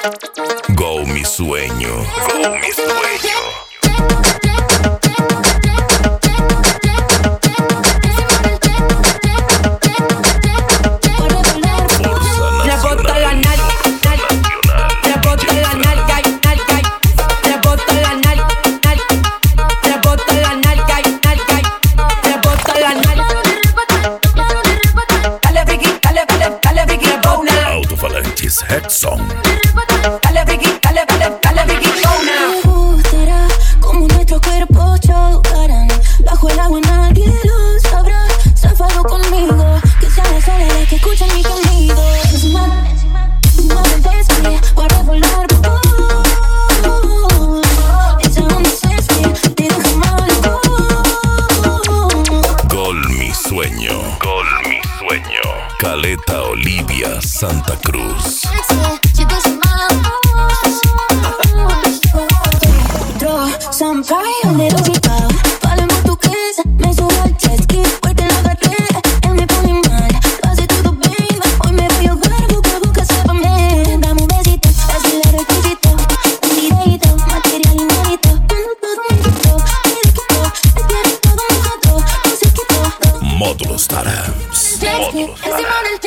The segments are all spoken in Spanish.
Go mi sueño, go mi sueño. Head song. Dale, Vicky, dale, dale, dale, Vicky, go now. Me gustará como nuestros cuerpos chocarán. Bajo el agua nadie lo sabrá. Zafado conmigo, que sea la soledad que escucha mi gemido. Encima del desvío, para volar. Esa onda se fría, te deja mal. Gol mi sueño, gol mi sueño. Caleta Olivia Santa Cruz. Sampaio nervosità, parla en portugués, me subo al jet ski, hoy te lo agarré, él me pone mal, lo hace todo bien, hoy me voy a ahogar, boca a boca, sábame, dame un besito, así le requisito, un videito, material inédito, todo me quitó, me quiere todo, me mató, no se quitó. Módulos Tarams. Módulos Tarams.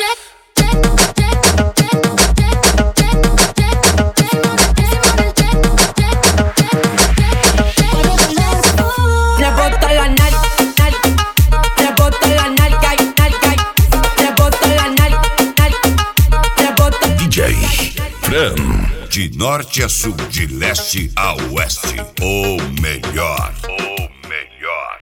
De norte a sul, de leste a oeste, o melhor.